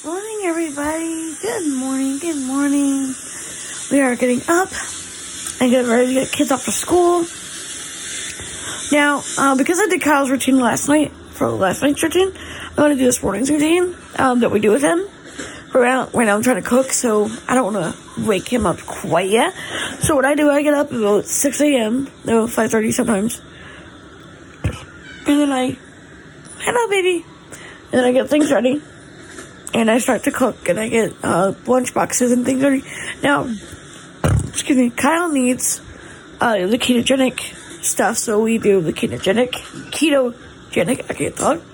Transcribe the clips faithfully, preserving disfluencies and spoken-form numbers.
Morning, everybody. Good morning. Good morning. We are getting up and getting ready to get kids off to school. Now, uh, because I did Kyle's routine last night, for last night's routine, I'm going to do this morning's routine um, that we do with him. Right now, right now I'm trying to cook, so I don't want to wake him up quite yet. So what I do, I get up about six a.m., no, five thirty sometimes. And then I, hello, baby. And then I get things ready. And I start to cook, and I get uh, lunch boxes and things ready. Now, excuse me, Kyle needs uh, the ketogenic stuff, so we do the ketogenic, ketogenic, I can't talk,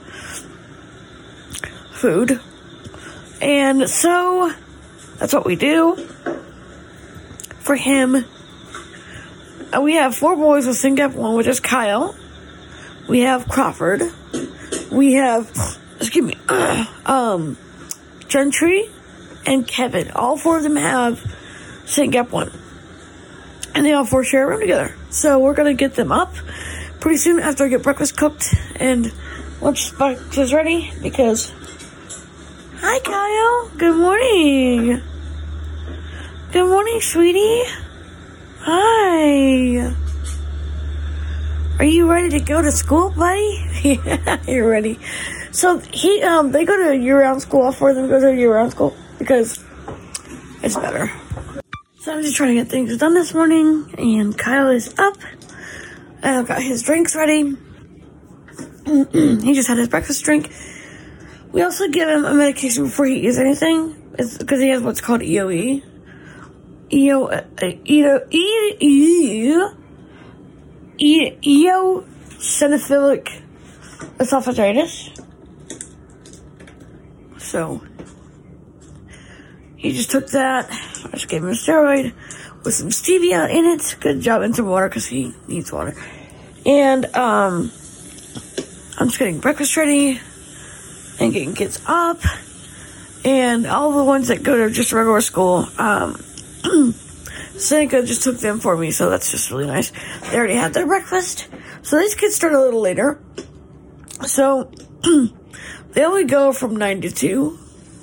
food. And so, that's what we do for him. And we have four boys with SYNCAP one, which is Kyle. We have Crawford. We have, excuse me, uh, um... Gentry and Kevin. All four of them have SYNCAP one. And they all four share a room together. So we're going to get them up pretty soon after I get breakfast cooked and lunch box is ready. Because, hi Kyle. Good morning. Good morning, sweetie. Hi. Are you ready to go to school, buddy? Yeah, you're ready. So he, um, they go to year-round school. All four of them go to year-round school because it's better. So I'm just trying to get things done this morning, and Kyle is up, and I've got his drinks ready. He just had his breakfast drink. We also give him a medication before he eats anything. It's because he has what's called E O E. E O E E E eosinophilic esophagitis. So, he just took that. I just gave him a steroid with some stevia in it. Good job, and some water, because he needs water. And, um, I'm just getting breakfast ready and getting kids up. And all the ones that go to just regular school, um, Seneca just took them for me, so that's just really nice. They already had their breakfast. So these kids start a little later. So, they only go from nine to two.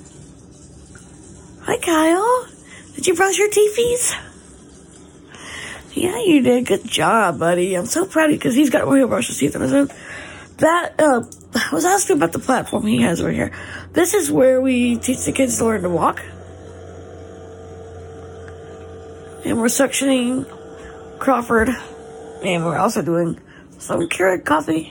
Hi, Kyle. Did you brush your teethies? Yeah, you did. Good job, buddy. I'm so proud of you because he's got one who brushes his teeth on his own. That, uh, I was asking about the platform he has over here. This is where we teach the kids to learn to walk. And we're suctioning Crawford. And we're also doing some Keurig coffee.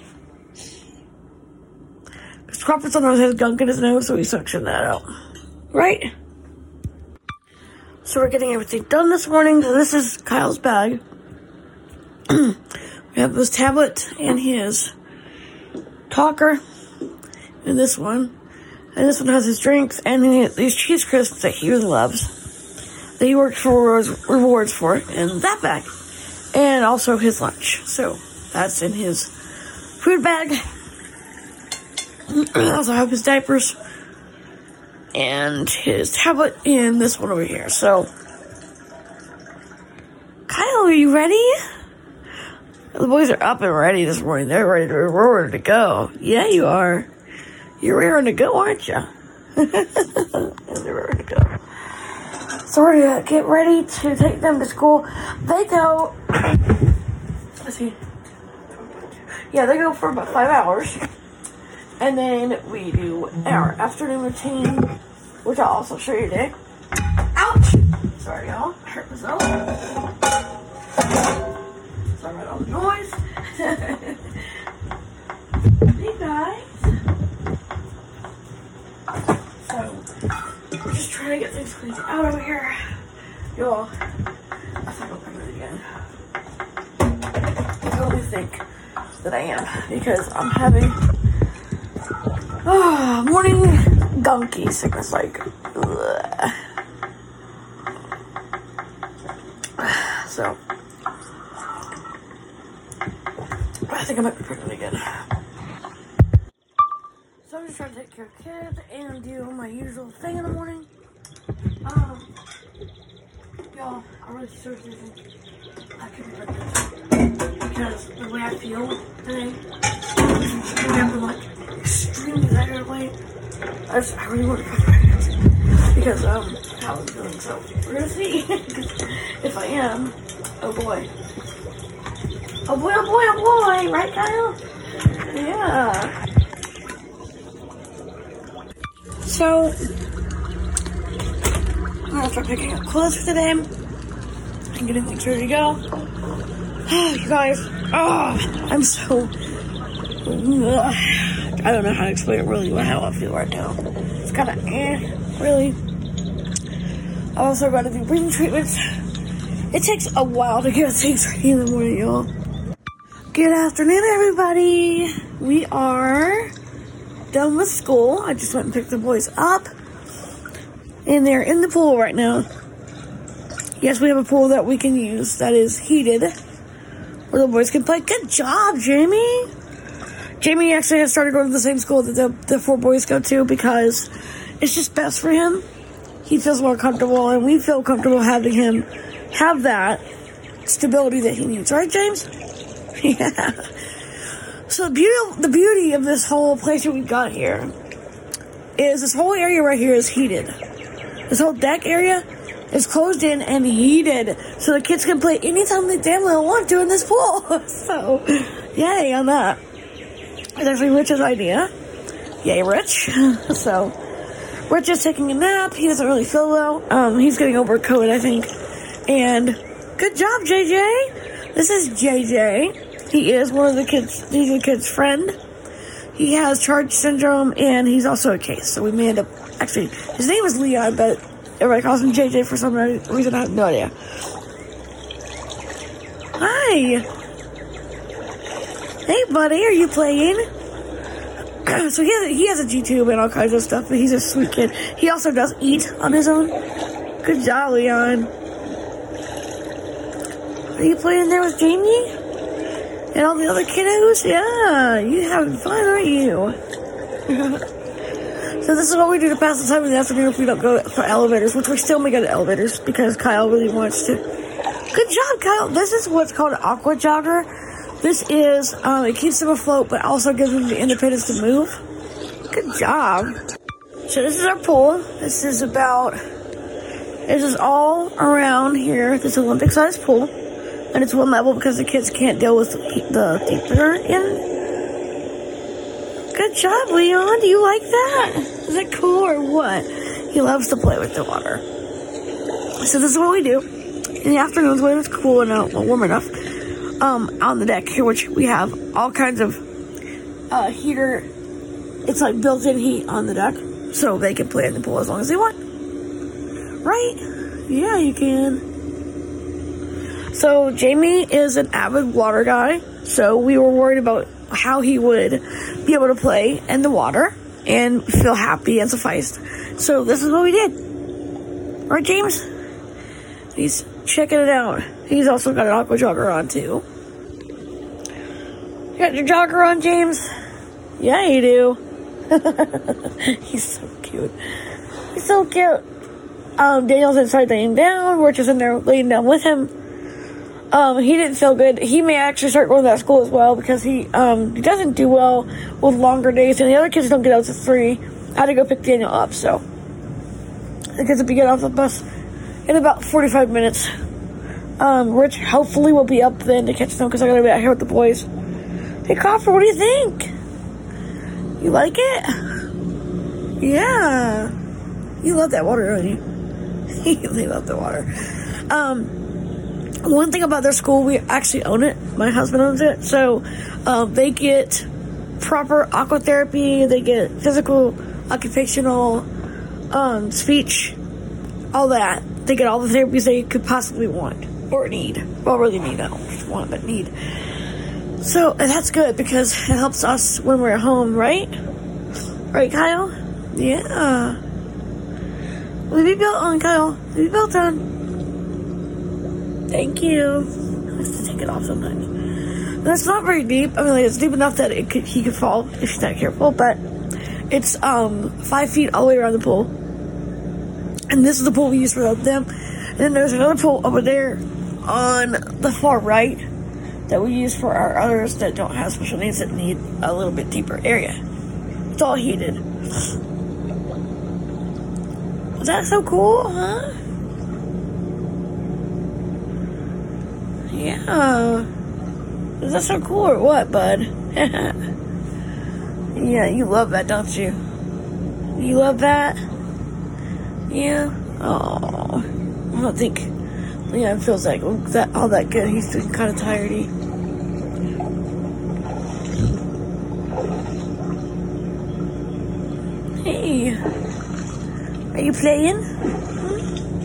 Because Crawford sometimes has gunk in his nose, so we suction that out. Right? So we're getting everything done this morning. So this is Kyle's bag. We have his tablet and his talker. And this one. And this one has his drinks and these cheese crisps that he really loves. That he worked for rewards for in that bag. And also his lunch. So that's in his food bag. I also have his diapers and his tablet and this one over here. So, Kyle, are you ready? The boys are up and ready this morning. They're ready to, we're ready to go. Yeah, you are. You're ready to go, aren't you? They're ready to go. So we're gonna get ready to take them to school. They go, let's see. Yeah, they go for about five hours. And then we do our afternoon routine, which I'll also show you today. Ouch! Sorry, y'all. I hurt myself. Sorry about all the noise. Hey, guys. So, we're just trying to get things cleaned out over here. Y'all, I think I'll come in again. I totally think that I am, because I'm having oh, morning gunky sickness, like, ugh. So, I think I might be pregnant again. So I'm just trying to take care of kids and do my usual thing in the morning. Um, y'all, I really seriously think I could be pregnant because the way I feel today, I'm like extremely exaggerated weight. I, just, I really want to cross my hands because um how I'm feeling. So we're gonna see if I am. Oh boy. Oh boy, oh boy, oh boy, right, Kyle? Yeah. So, I'm gonna start picking up clothes for today. I'm getting things ready to go. Oh, you guys, oh, I'm so, ugh. I don't know how to explain it really how I feel right now. It's kind of eh, really. I also got to do breathing treatments. It takes a while to get things ready in the morning, y'all. Good afternoon, everybody. We are done with school. I just went and picked the boys up. And they're in the pool right now. Yes, we have a pool that we can use that is heated, where the boys can play. Good job, Jamie. Jamie actually has started going to the same school that the, the four boys go to because it's just best for him. He feels more comfortable, and we feel comfortable having him have that stability that he needs. Right, James? Yeah. So the beauty, the beauty of this whole place that we've got here is this whole area right here is heated. This whole deck area is closed in and heated, so the kids can play anytime they damn well want to in this pool. So, yay on that. It's actually Rich's idea. Yay, Rich. So, Rich is taking a nap. He doesn't really feel well. Um, he's getting over COVID, I think. And good job, J J. This is J J. He is one of the kids. He's a kid's friend. He has Charge syndrome, and he's also a case. So we may end up, actually, his name is Leon, but everybody calls him J J for some reason. I have no idea. Hi. Hey, buddy, are you playing? So he has, he has a G-tube and all kinds of stuff, but he's a sweet kid. He also does eat on his own. Good job, Leon. Are you playing there with Jamie? And all the other kiddos? Yeah, you having fun, aren't you? So this is what we do to pass the time in the afternoon if we don't go for elevators, which we still may go to elevators because Kyle really wants to. Good job, Kyle. This is what's called an aqua jogger. This is, um, it keeps them afloat, but also gives them the independence to move. Good job. So this is our pool. This is about, this is all around here, this Olympic-sized pool. And it's one level because the kids can't deal with the deep they're in. Good job, Leon. Do you like that? Is that cool or what? He loves to play with the water. So this is what we do in the afternoons when it's cool and uh, warm enough. Um, on the deck here, which we have all kinds of uh, heater. It's like built-in heat on the deck, so they can play in the pool as long as they want. Right? Yeah, you can. So Jamie is an avid water guy, so we were worried about how he would be able to play in the water and feel happy and sufficed. So this is what we did. Right, James? He's checking it out. He's also got an aqua jogger on, too. You got your jogger on, James? Yeah, you do. He's so cute. He's so cute. Um, Daniel's inside laying down. Rich is in there laying down with him. Um, he didn't feel good. He may actually start going to that school as well because he, um, he doesn't do well with longer days, and the other kids don't get out to three. I had to go pick Daniel up, so the kids will be getting off the bus in about forty-five minutes. Um, Rich hopefully will be up then to catch them because I gotta be out here with the boys. Hey, Crawford, what do you think? You like it? Yeah. You love that water, don't you? You love the water. Um, one thing about their school, we actually own it. My husband owns it. So, um, they get proper aquatherapy. They get physical, occupational, um, speech, all that. They get all the therapies they could possibly want or need. Well, really need. I don't just want, but need. So, and that's good because it helps us when we're at home, right? Right, Kyle? Yeah. Leave your belt on, Kyle. Leave your belt on. Thank you. I have to take it off sometimes. And it's not very deep. I mean, like, it's deep enough that it could, he could fall if he's not careful, but it's um five feet all the way around the pool. And this is the pool we use for them. And then there's another pool over there on the far right that we use for our others that don't have special needs that need a little bit deeper area. It's all heated. Is that so cool, huh? Yeah. Is that so cool or what, bud? Yeah, you love that, don't you? You love that? Yeah? Oh, I don't think Leon feels like that all that good. He's feeling kind of tiredy. Hey, are you playing? Hmm?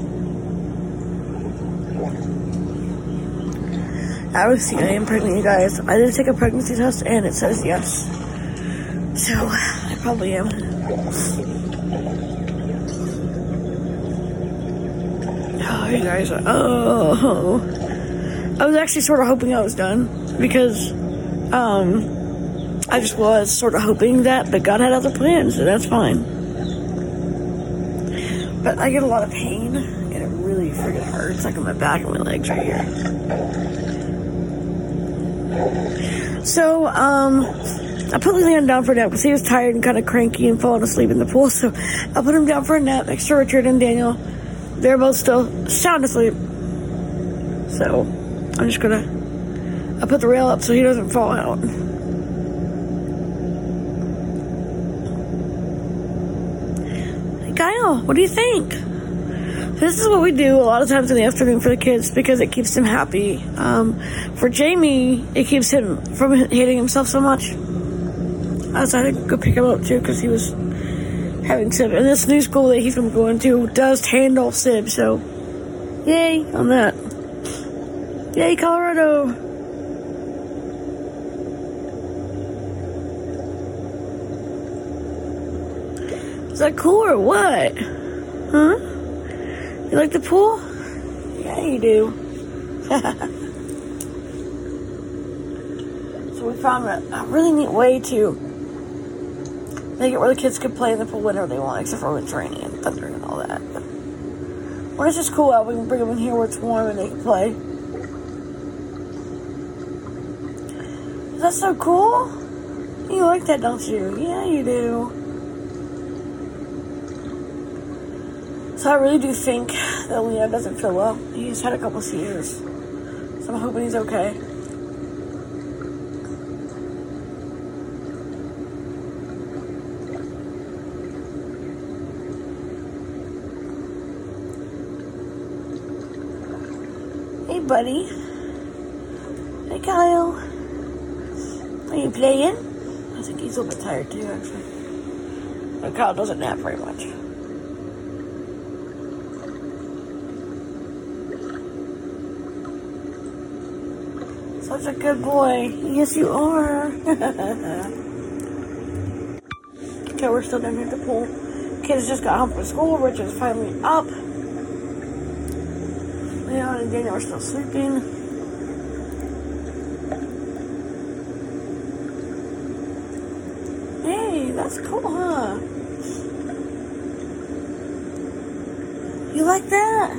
Obviously, I am pregnant, you guys. I did take a pregnancy test, and it says yes. So, I probably am. Oh, you guys, oh. I was actually sort of hoping I was done, because, um, I just was sort of hoping that, but God had other plans, so that's fine. But I get a lot of pain, and it really freaking hurts, like on my back and my legs right here. So, um, I put Leon down for a nap because he was tired and kind of cranky and falling asleep in the pool. So I put him down for a nap next to Richard and Daniel. They're both still sound asleep. So I'm just gonna, I put the rail up so he doesn't fall out. Hey Kyle, what do you think? This is what we do a lot of times in the afternoon for the kids because it keeps them happy. Um, for Jamie, it keeps him from hating himself so much. I decided to go pick him up too because he was having sib. And this new school that he's been going to does handle sib, so yay on that. Yay, Colorado. Is that cool or what? Huh? You like the pool? Yeah, you do. So we found a, a really neat way to make it where the kids could play in the pool whenever they want, except for when it's raining and thundering and all that. But when it's just cool out, we can bring them in here where it's warm and they can play. Is that so cool? You like that, don't you? Yeah, you do. So I really do think that Leon doesn't feel well. He's had a couple seizures. So I'm hoping he's okay. Hey, buddy. Hey, Kyle. Are you playing? I think he's a little bit tired too, actually. But Kyle doesn't nap very much. Such a good boy. Yes, you are. Okay, we're still down here at the pool. Kids just got home from school. Richard's finally up. Leon and Daniel are still sleeping. Hey, that's cool, huh? You like that?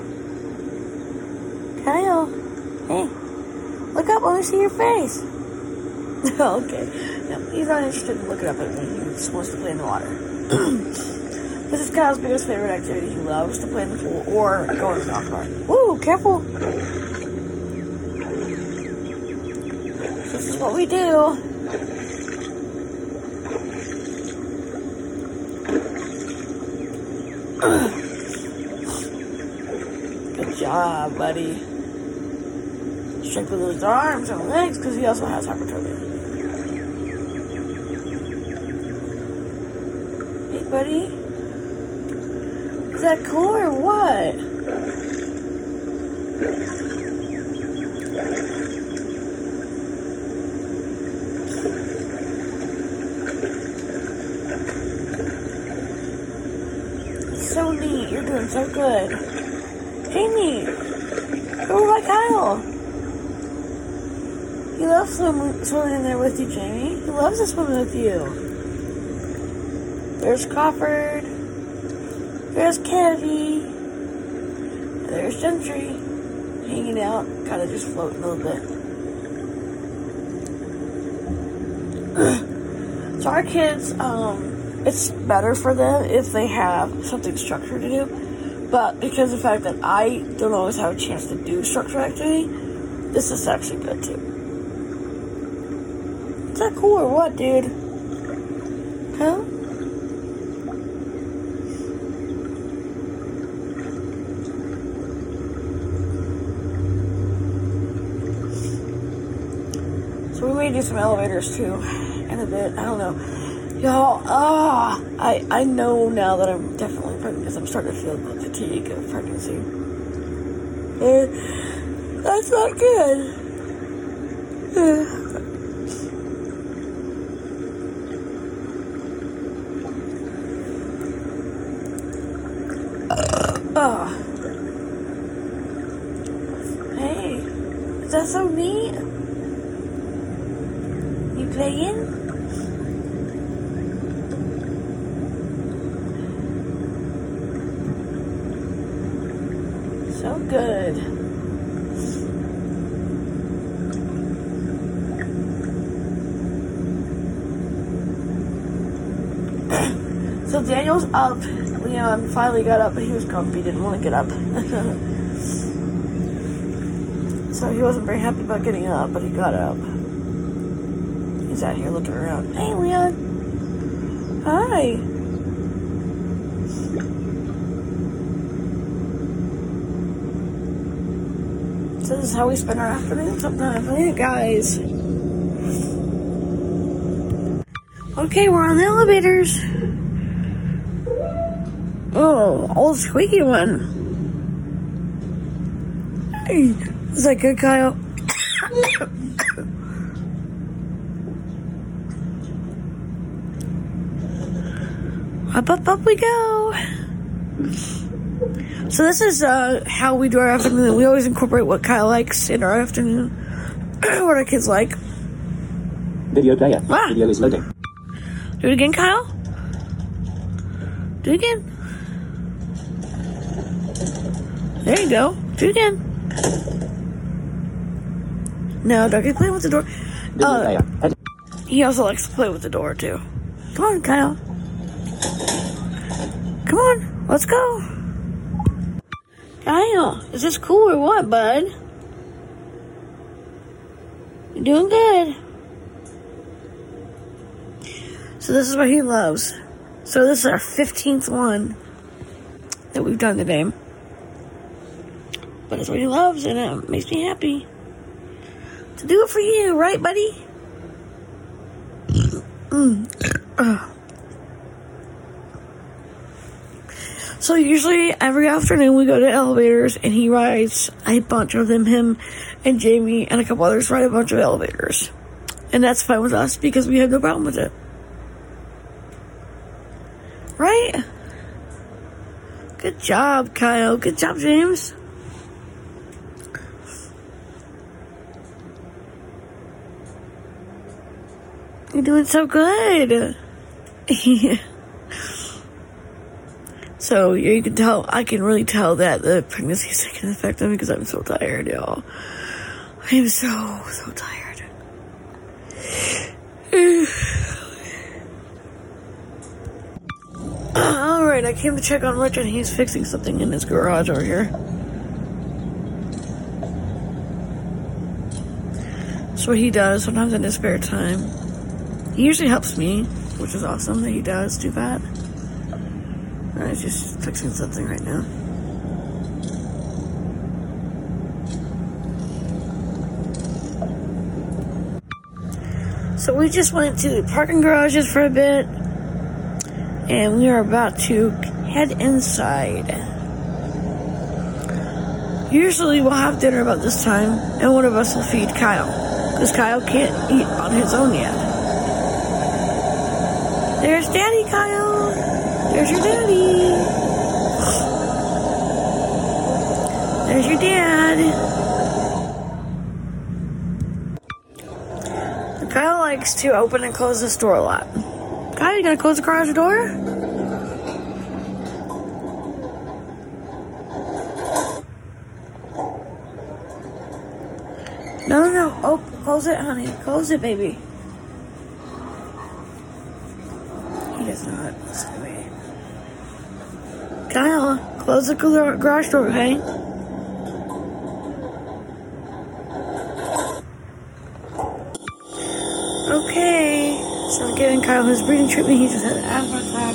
Kyle, hey. Look up, let me see your face. Okay. No, he's not interested in looking up at me. He just wants to play in the water. This is Kyle's biggest favorite activity. He loves to play in the pool or go on the golf cart. Woo, careful. This is what we do. Good job, buddy. Strengthen those arms and legs because he also has hypertrophy. Hey, buddy. Is that cool or what? So neat. You're doing so good. Jamie, go by Kyle. He loves swim, swimming in there with you, Jamie. He loves to swim with you. There's Crawford. There's Kevy. There's Gentry. Hanging out, kind of just floating a little bit. So our kids, um, it's better for them if they have something structured to do. But because of the fact that I don't always have a chance to do structured activity, this is actually good too. Is that cool or what, dude? Huh? So we may do some elevators too in a bit. I don't know. Y'all, ah, I, I know now that I'm definitely pregnant because I'm starting to feel the fatigue of pregnancy. And that's not good. Oh. Hey, is that so neat? You playing? So good. So Daniel's up. Leon finally got up, but he was grumpy, didn't want to get up. So he wasn't very happy about getting up, but he got up. He's out here looking around. Hey, Leon. Hi. So this is how we spend our afternoon sometimes, ain't it, guys? Okay, we're on the elevators. Oh, old squeaky one. Hey, is that good, Kyle? Up, up, up we go. So this is uh, how we do our afternoon. We always incorporate what Kyle likes in our afternoon. What our kids like. Video player. Ah. Video is loading. Do it again, Kyle. Do it again. There you go. Do it again. No, don't get playing with the door. Video Uh, player. Head. he also likes to play with the door, too. Come on, Kyle. Come on. Let's go. Kyle, is this cool or what, bud? You're doing good. So this is what he loves. So this is our fifteenth one that we've done today. But it's what he loves, and it makes me happy to do it for you, right, buddy? Mm. Uh. So usually every afternoon we go to elevators, and he rides a bunch of them. Him and Jamie and a couple others ride a bunch of elevators. And that's fine with us because we have no problem with it. Right? Good job, Kyle. Good job, James. You're doing so good. So yeah, you can tell, I can really tell that the pregnancy is taking effect on me because I'm so tired, y'all. I am so, so tired. Alright, I came to check on Rich and he's fixing something in his garage over here. That's what he does sometimes in his spare time. He usually helps me, which is awesome that he does do that. Uh, he's just fixing something right now. So we just went to the parking garages for a bit, and we are about to head inside. Usually we'll have dinner about this time, and one of us will feed Kyle, because Kyle can't eat on his own yet. There's Daddy, Kyle. There's your daddy. There's your dad. Kyle likes to open and close this door a lot. Kyle, you gonna close the garage door? No, no, no. Oh, close it, honey. Close it, baby. He does not listen to me. Kyle, Close the gar- garage door, okay? Okay. So I'm giving Kyle his breathing treatment. He just had an asthma attack.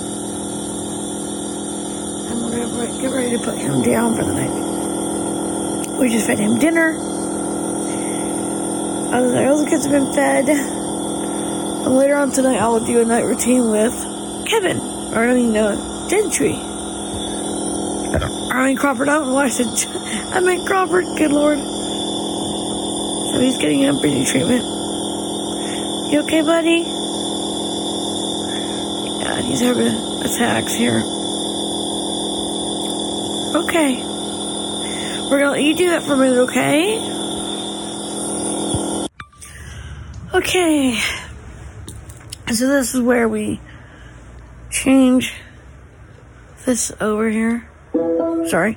And we're gonna get ready to put him down for the night. We just fed him dinner. Other the other kids have been fed. And later on tonight, I will do a night routine with Kevin. Or I mean, uh, Gentry. I mean, Crawford. I don't know why I said I meant Crawford. Good Lord. So he's getting a breathing treatment. You okay, buddy? Yeah, he's having attacks here. Okay. We're gonna let you do that for a minute, okay? Okay. So this is where we change this over here. Sorry.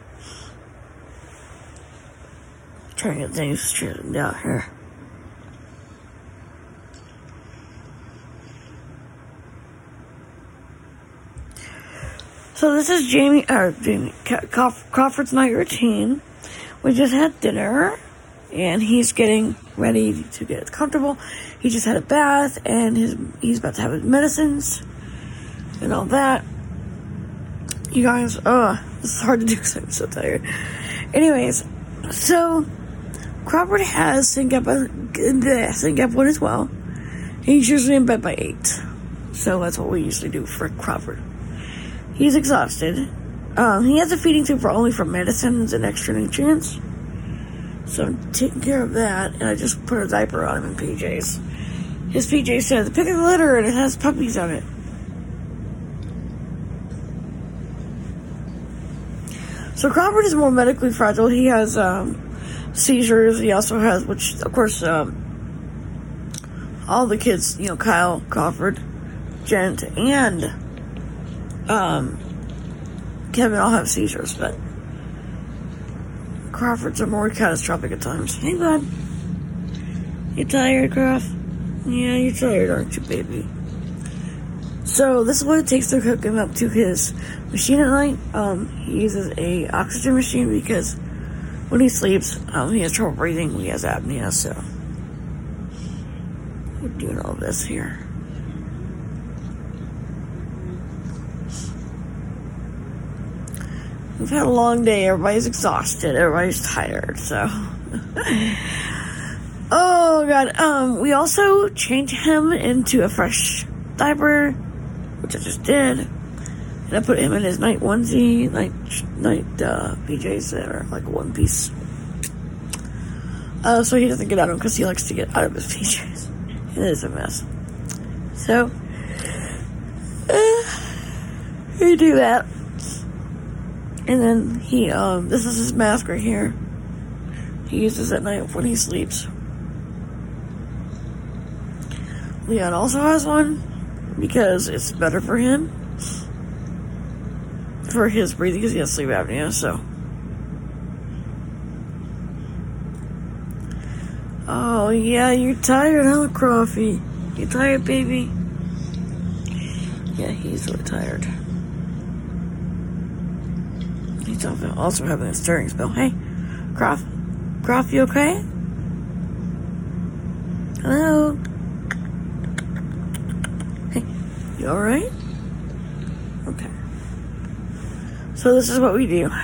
Trying to get things straightened out here. So this is Jamie, or Jamie, Crawford's night routine. We just had dinner, and he's getting ready to get comfortable. He just had a bath, and his he's about to have his medicines, and all that. You guys, oh, this is hard to do because I'm so tired. Anyways, so Crawford has sync up, sync up one as well. He's usually in bed by eight, so that's what we usually do for Crawford. He's exhausted. Um, he has a feeding tube for only for medicines and extra nutrients. So I'm taking care of that, and I just put a diaper on him in P Js. His P J says, pick a litter, and it has puppies on it. So Crawford is more medically fragile. He has um, seizures. He also has, which, of course, um, all the kids, you know, Kyle, Crawford, Gent, and um, Kevin all have seizures, but Crawford's are more catastrophic at times. Hey, bud. You tired, Crawf? Yeah, you're tired, aren't you, baby? So, this is what it takes to hook him up to his machine at night. Um, he uses a oxygen machine because when he sleeps, um, he has trouble breathing. He has apnea, so we're doing all this here. We've had a long day. Everybody's exhausted. Everybody's tired, so. Oh, God. Um, we also changed him into a fresh diaper, which I just did. And I put him in his night onesie, night, night, uh, P Js that are like one piece. Uh, so he doesn't get out of them because he likes to get out of his P Js. It is a mess. So, uh, we do that. And then he, um, this is his mask right here. He uses at night when he sleeps. Leon also has one because it's better for him. For his breathing because he has sleep apnea, so. Oh, yeah, you're tired, huh, Crawfy? You tired, baby? Yeah, he's really tired. He's also having a stirring spell. Hey, Crawf, Crawf, you okay? Hello? Hey, you alright? Okay. So this is what we do.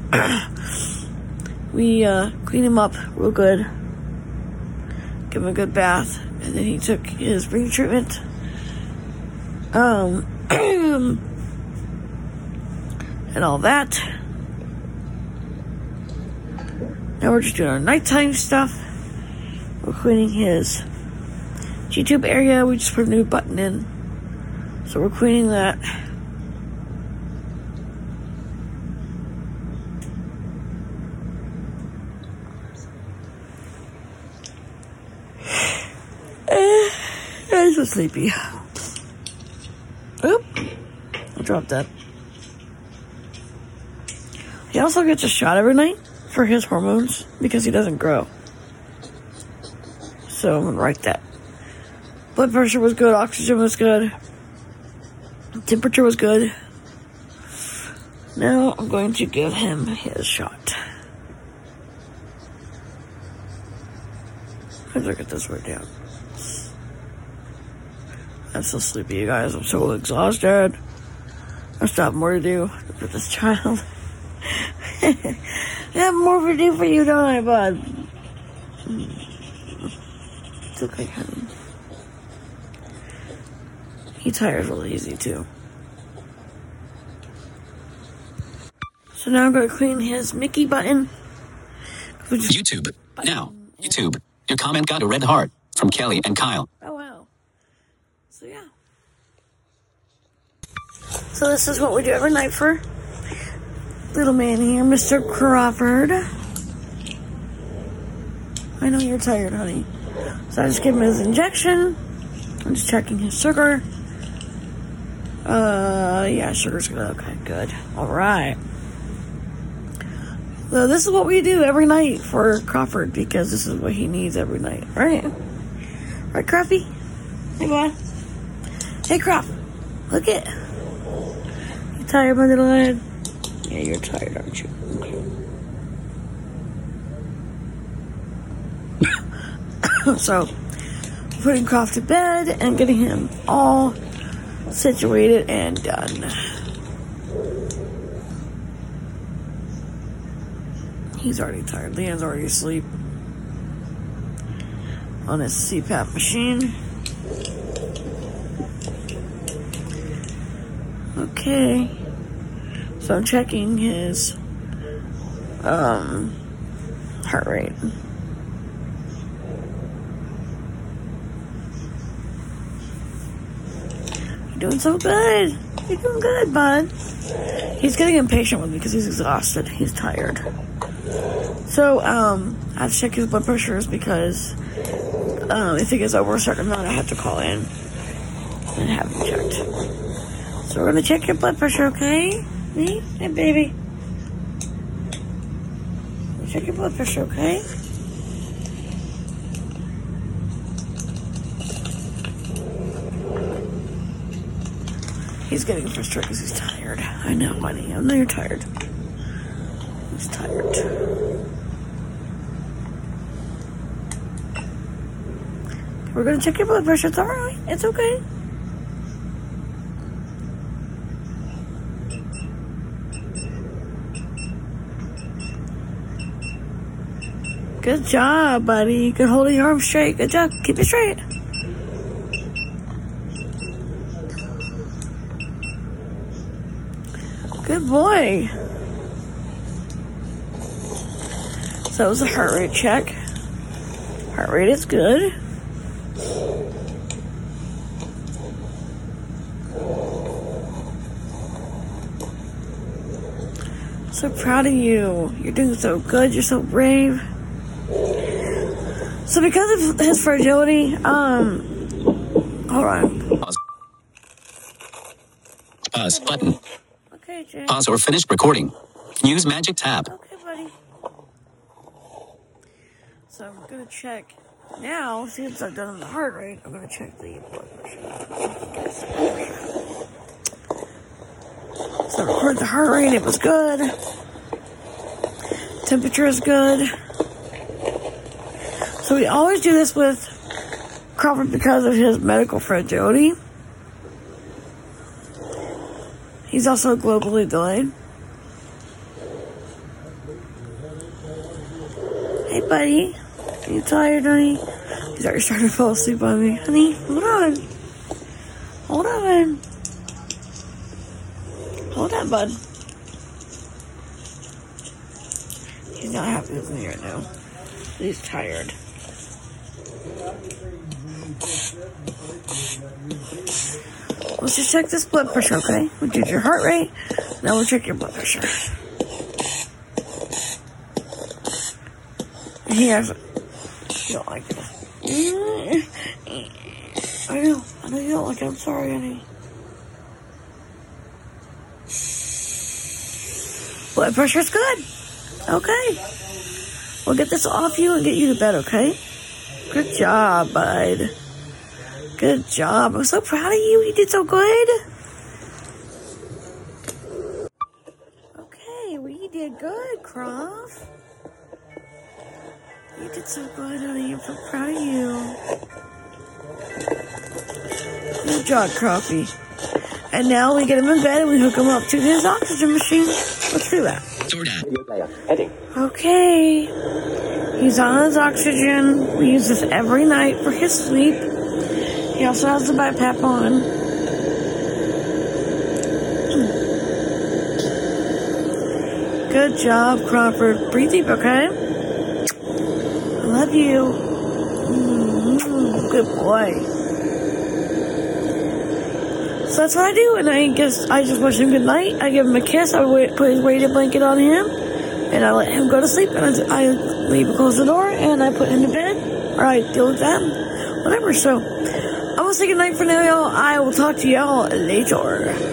We, uh, clean him up real good. Give him a good bath. And then he took his breathing treatment. Um, and all that. Now we're just doing our nighttime stuff. We're cleaning his G-tube area. We just put a new button in. So we're cleaning that. I'm so sleepy. Oop. I dropped that. He also gets a shot every night for his hormones because he doesn't grow. So I'm gonna write that. Blood pressure was good, oxygen was good, temperature was good. Now I'm going to give him his shot. Let's look at this right down. I'm so sleepy, you guys. I'm so exhausted. I still have more to do with this child. I have more to do for you, don't I, bud? It's okay, honey. He tires really easy, too. So now I'm going to clean his Mickey button. Just YouTube. Now, YouTube. Your comment got a red heart from Kelly and Kyle. Oh, wow. So, yeah. So this is what we do every night for little man here, Mister Crawford. I know you're tired, honey. So I just give him his injection. I'm just checking his sugar. Uh, yeah, sugar's good. Okay, good. All right. So this is what we do every night for Crawford because this is what he needs every night, right? Right, Crappy? Hey, boy. Hey, Crop. Look it. You tired, my little head? Yeah, you're tired, aren't you? Okay. So, putting Croft to bed and getting him all situated and done. He's already tired. Leon's already asleep on his C PAP machine. Okay. So I'm checking his um, heart rate. You're doing so good. You're doing good, bud. He's getting impatient with me because he's exhausted. He's tired. So, um, I have to check his blood pressures because um, if it gets over a certain amount, I have to call in and have him checked. So we're going to check your blood pressure, okay? Me? Hey, baby. Check your blood pressure, okay? He's getting frustrated because he's tired. I know, honey. I know you're tired. He's tired. We're going to check your blood pressure. It's all right. It's okay. Good job, buddy. Good holding your arm straight. Good job. Keep it straight. Good boy. So that was a heart rate check. Heart rate is good. So proud of you. You're doing so good. You're so brave. So because of his fragility, um, hold on. Pause. Pause button. Okay, Jay. Pause or finish recording. Use magic tab. Okay, buddy. So I'm gonna check now. Since I've done the heart rate, I'm gonna check the blood pressure. So I recorded the heart rate. It was good. Temperature is good. So we always do this with Crawford because of his medical fragility. He's also globally delayed. Hey, buddy. Are you tired, honey? He's already starting to fall asleep on me. Honey, hold on. Hold on. Hold on, bud. He's not happy with me right now. He's tired. Let's just check this blood pressure, okay? We did your heart rate. Now we'll check your blood pressure. He has it. You don't like it. I know. I know you don't like it. I'm sorry, honey. Blood pressure's good. Okay. We'll get this off you and get you to bed, okay? Good job, bud. Good job. I'm so proud of you. You did so good. did good, Croft. You did so good, honey. I'm so proud of you. Good job, Crofty. And now we get him in bed and we hook him up to his oxygen machine. Let's do that. Video player. Heading. Okay. He's on his oxygen. We use this every night for his sleep. He also has the BiPAP on. Good job, Crawford. Breathe deep, okay? I love you. Mm-hmm. Good boy. So that's what I do, and I guess I just wish him good night. I give him a kiss. I wait, put his weighted blanket on him, and I let him go to sleep. And I, I leave and close the door, and I put him to bed, or I deal with that, whatever. So I'm gonna say good night for now, y'all. I will talk to y'all later.